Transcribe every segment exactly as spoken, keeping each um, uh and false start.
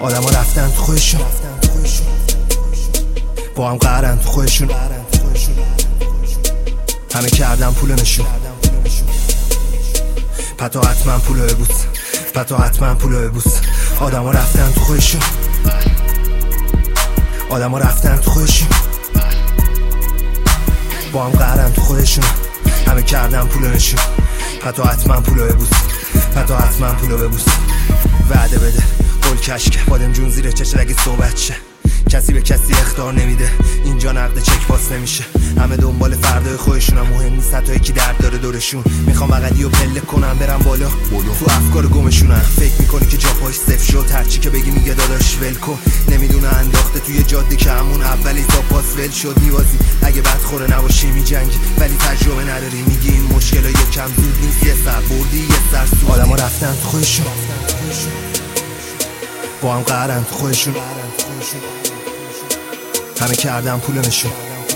آدم ها رفتن تو خودشون، با هم قهرن تو خودشون، همه کردن پول نشون، پتا حتما پولو ببوس، پتا حتما پولو ببوس. آدم ها رفتن تو خودشون، آدم ها رفتن تو خودشون، با هم قهرن تو خودشون، همه کردن پولو نشون، پتا حتما پولو ببوس، پتا حتما پولو ببوس. وعده بده قول کشکه، بادم جون زیر چشم اگه صحبت شه، کسی به کسی اخطار نمیده، اینجا نقد چک پاس نمیشه، همه دنبال فردای خودشون، هم مهم نیست حتی یکی درد داره دورشون. میخوام بغلی و پله کنم برم بالا، تو افکار گمشونم، فکر میکنی که جا پاش صفر شد، هرچی که بگی میگه داداش ول کن، نمیدونه انداخته توی جاده که همون اولی تا پاس ول شد. میوازی اگه بدخوره نباشی میجنگی، ولی تجربه نداری، میگی این مشکلا یکم زود نیست، یه سر بردی یه سر سود. آدما رفتن تو خودشون، با هم قهرن تو خودشون، همه کردن پول نشون،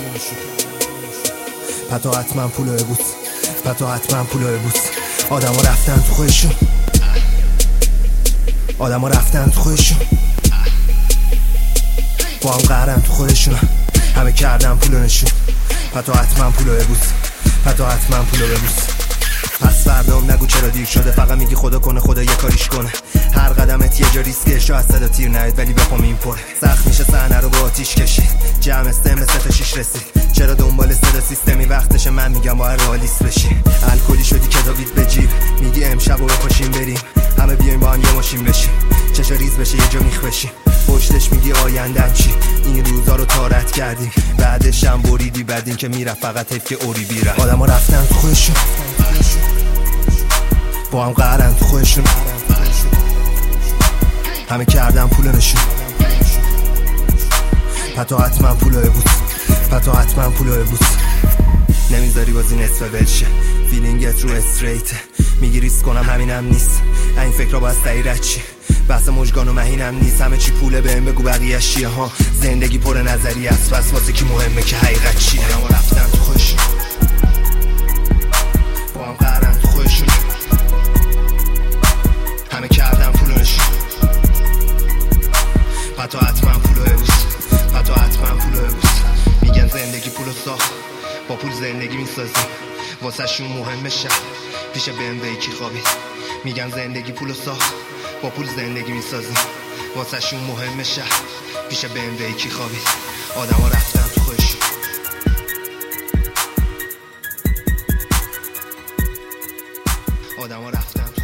پتا حتما پولو ببوس، پتا حتما پولو ببوس. آدم ها رفتن تو خودشون، آدم ها رفتن تو خودشون، با هم قهرن تو خودشون، همه کردن پول نشون، پتا حتما پولو ببوس، پتا حتما پولو ببوس. پس فردام نگو چرا دیر شده، فقط میگی خدا کنه خدا یه کاریش کنه. هر قدمت یه جا ریسکه، شاید صدا تیر نهید ولی بپام این پره. سخت میشه صحنه رو با آتیش کشید، جمع استم سه تا شیش رسید، چرا دنبال صدا سیستمی وقتشه؟ من میگم باید رئالیست بشی. الکلی شدی کتابیت به جیب، میگی امشب رو بپاشیم بریم، همه بیایم با هم یه ماشین بشیم، چشا ریز بشه یه جا میخ بشیم، پشتش میگی آیندن چی؟ این روزا رو تارت کردیم، بعدش هم بریدی، بعد این که میرفت فقط حیف که اوری بیره. آدم ها رفتن تو خودشون، با هم قهرن تو خودشون، همه کردن پول نشون، پتا حتما پولو ببوس، پتا حتما پولو ببوس. نمیذاری بازی نصف بلشه، فیلینگت رو استریته، میگی ریسک کنم همینم نیست، این فکر را باید سعیرت چی؟ بحث مجگان و مهینم نیست، همه چی پوله بهم بگو بقیه چیه ها. زندگی پر نظری است، بس واسه کی مهمه که حقیقت چیه. آدم ها رفتن تو خودشون، با هم قهرن تو خودشون، همه کردن پولو نشون، پتا حتما پولو ببوس، پتا حتما پولو ببوس. میگن زندگی پولو ساخت، با پول زندگی میسازیم، واسه شون مهمه شد پیش بهم وی کی خوابید. میگن زندگی پولو ساخت، با پول زندگی میسازیم، واسه شون مهمه شد پیش بهم وی کی خوابید. آدم ها رفتن تو خودشون، آدم ها رفتن